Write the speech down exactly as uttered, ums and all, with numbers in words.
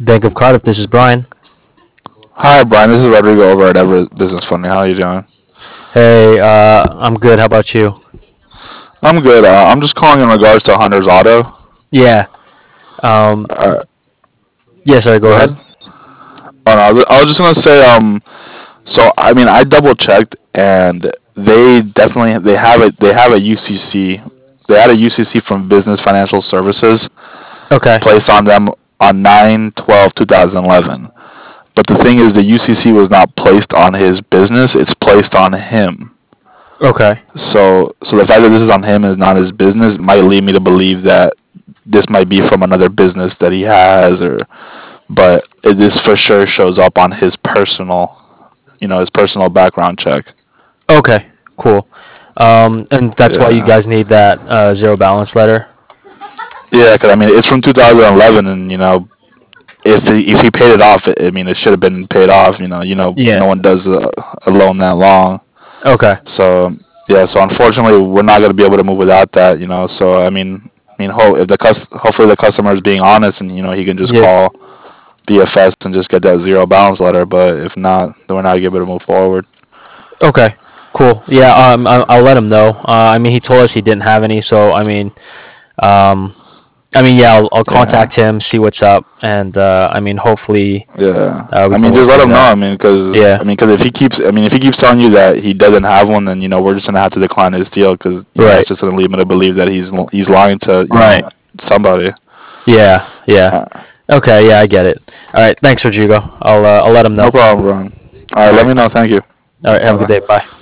Bank of Cardiff. This is Brian. Hi, Brian. This is Rodrigo over at Everett Business Funding. How are you doing? Hey, uh, I'm good. How about you? I'm good. Uh, I'm just calling in regards to Hunter's Auto. Yeah. Um, Uh, yeah, sorry, go Go ahead. ahead. Oh, no, I was I was just gonna say. Um. So I mean, I double checked, and they definitely they have it. They have a U C C. They had a U C C from Business Financial Services Okay. placed on them on nine twelve two thousand eleven. But the thing is, the U C C was not placed on his business. It's placed on him. Okay. So, so the fact that this is on him and not his business might lead me to believe that this might be from another business that he has, or but it, this for sure shows up on his personal, you know, his personal background check. Okay. Cool. Um, and that's why you Yeah, guys need that uh, zero balance letter. yeah, because I mean it's from two thousand eleven, and you know if he, if he paid it off, I mean it should have been paid off. You know, you know Yeah. no one does a, a loan that long. Okay. So yeah, so unfortunately we're not going to be able to move without that. You know, so I mean, I mean, ho- if the cus- hopefully the customer is being honest, and you know he can just Yeah. call B F S and just get that zero balance letter. But if not, then we're not able to move forward. Okay. Cool. Yeah. Um, I- I'll let him know. Uh, I mean, he told us he didn't have any, so I mean, um, I mean, yeah, I'll, I'll Yeah, contact him, see what's up, and uh, I mean, hopefully, yeah. uh, we I can mean, work just let things him know. out. I mean, because Yeah. I mean, because if he keeps, I mean, if he keeps telling you that he doesn't have one, then you know we're just gonna have to decline his deal because you know Right. that's just gonna lead me to believe that he's he's lying to you Right. know somebody. Yeah. Yeah. Uh, Okay. Yeah, I get it. All right. Thanks, Rodrigo. I'll uh, I'll let him no know. problem, Ron. All All right, let right. me know. Thank you. All right. Have Bye a good bye. day. Bye.